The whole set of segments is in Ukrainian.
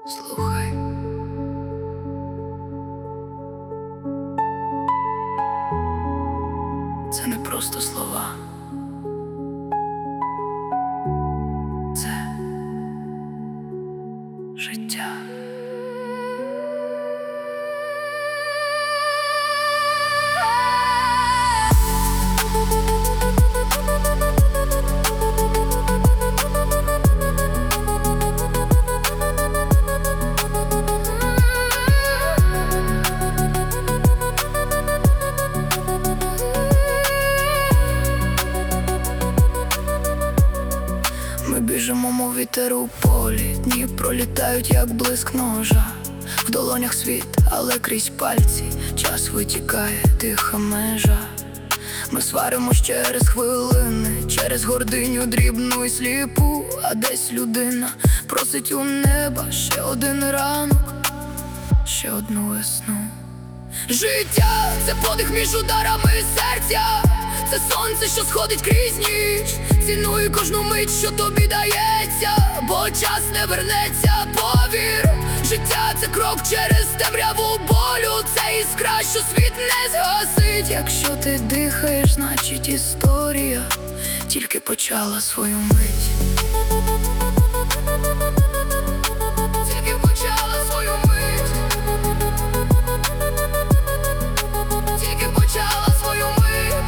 Слухай. Це не просто слова. Це життя. Ми біжимо, мов вітер у полі, дні пролітають, як блиск ножа. В долонях світ, але крізь пальці час витікає, тиха межа. Ми сваримось через хвилини, через гординю дрібну і сліпу. А десь людина просить у неба ще один ранок, ще одну весну. Життя – це подих між ударами серця, це сонце, що сходить крізь ніч. Цінуй кожну мить, що тобі дається, бо час не вернеться, повір. Життя – це крок через темряву болю, це іскра, що світ не згасить. Якщо ти дихаєш, значить історія тільки почала свою мить. Тільки почала свою мить. Тільки почала свою мить.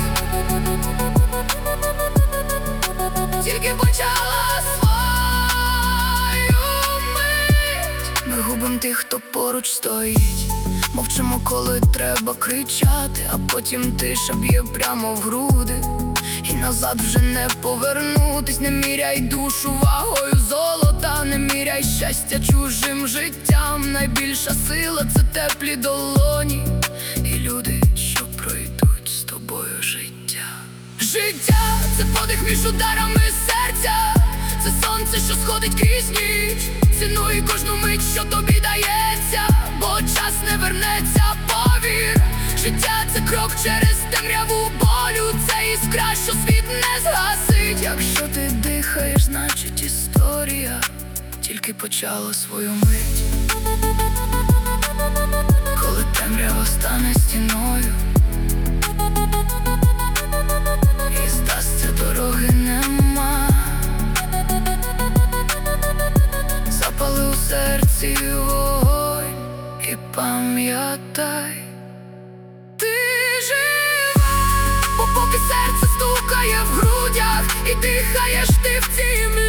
Тільки почала свою мить. Ми губим тих, хто поруч стоїть, мовчимо, коли треба кричати, а потім тиша б'є прямо в груди. І назад вже не повернутись. Не міряй душу вагою золота, не міряй щастя чужим життям. Найбільша сила – це теплі долоні і люди, що пройдуть з тобою життя. Життя – це подих між ударами серця, це сонце, що сходить крізь ніч. Цінуй кожну мить, що тобі дається, бо час не вернеться, повір. Життя – це крок через темряву болю, це іскра, що світ не згасить. Якщо ти дихаєш, значить історія тільки почала свою мить. Коли темрява стане стіною і здасться, дороги нема, запали у серці вогонь і пам'ятай, ти жива, бо поки серце стукає в грудях і дихаєш ти в цій млі.